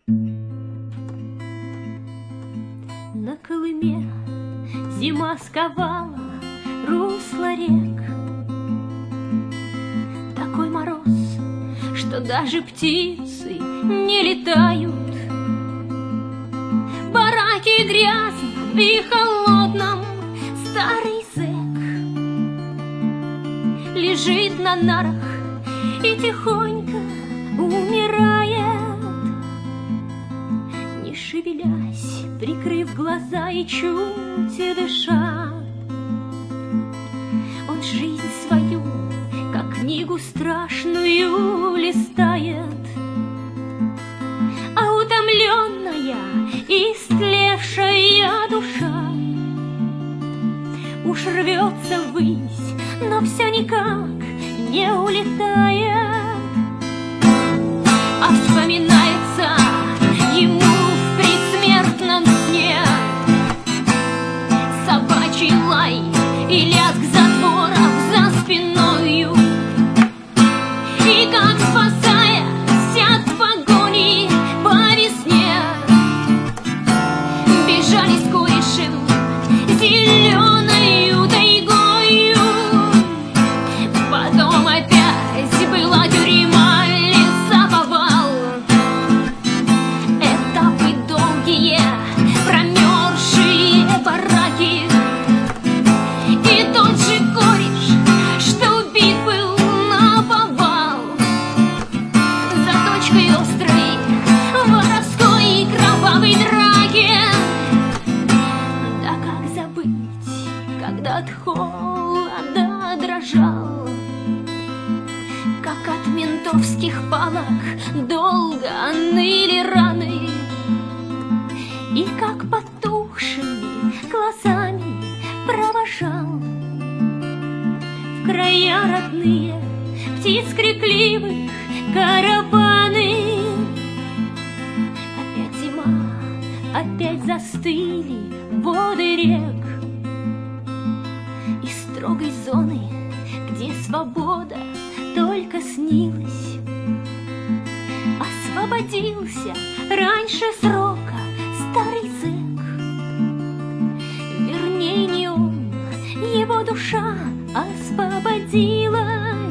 На Колыме зима сковала русло рек. Такой мороз, что даже птицы не летают. Бараки грязном и холодном старый зэк лежит на нарах и тихонько умирает, не шевелясь, прикрыв глаза и чуть дыша. Он жизнь свою, как книгу страшную, листает, а утомленная, истлевшая душа уж рвется ввысь, но все никак не улетает. А вспоминается ему в предсмертном сне собачий лай и лязг затворов за спиною, и как, спасаясь от погони по весне, бежали с корешем зеленою тайгою. Потом опять была тюрьма, лесоповал, этапы долгие, промерзшие бараки, и тот же кореш, что убит был наповал, за точкой острой воровской и кровавой драки. Да как забыть, когда от холода дрожал, как от ментовских палок долго ныли раны, и как потухшими глазами провожал в края родные птиц крикливых караваны. Опять зима, опять застыли воды рек, из строгой зоны, где свобода только снилась, освободился раньше срока старый зэк. Вернее, не он, его душа освободилась.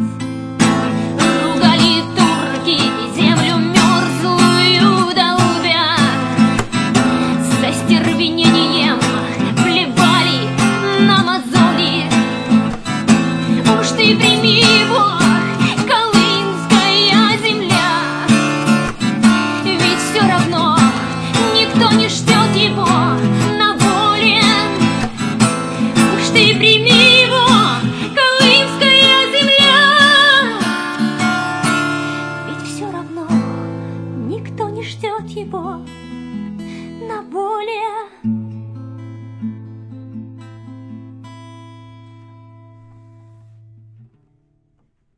Ругали турки землю мерзлую долбя, с остервенением плевали на мозоли. Уж ты прими его, колымская земля, ведь все равно никто не ждет его на воле. Уж ты прими его, колымская земля, ведь все равно никто не ждет его